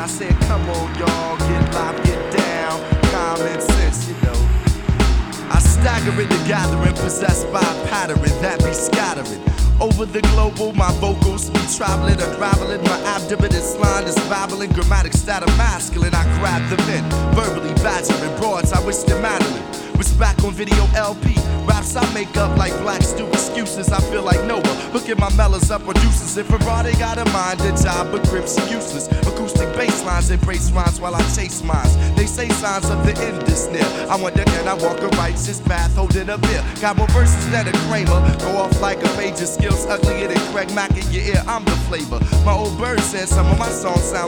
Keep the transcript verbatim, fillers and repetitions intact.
I said, come on, y'all, get live, get down. Common sense, you know. I stagger in the gathering, possessed by a pattern that be scattering. Over the global, my vocals be traveling, unraveling. My abdomen is line is babbling. Grammatic stat of masculine, I grab the pen. Verbally badgering broads, I wish them Madeline was back on video L P. Raps I make up like blacks do excuses. I feel like Noah, hooking my mellows up on deuces. If Ferrari got a mind, a job, but grips useless. Acoustic bass lines embrace rhymes while I chase mines. They say signs of the end is near. I wonder can I walk a righteous path holding a beer? Got more verses than a Kramer. Go off like a page of skills uglier than Craig Mack in your ear. I'm the flavor. My old bird said some of my songs sound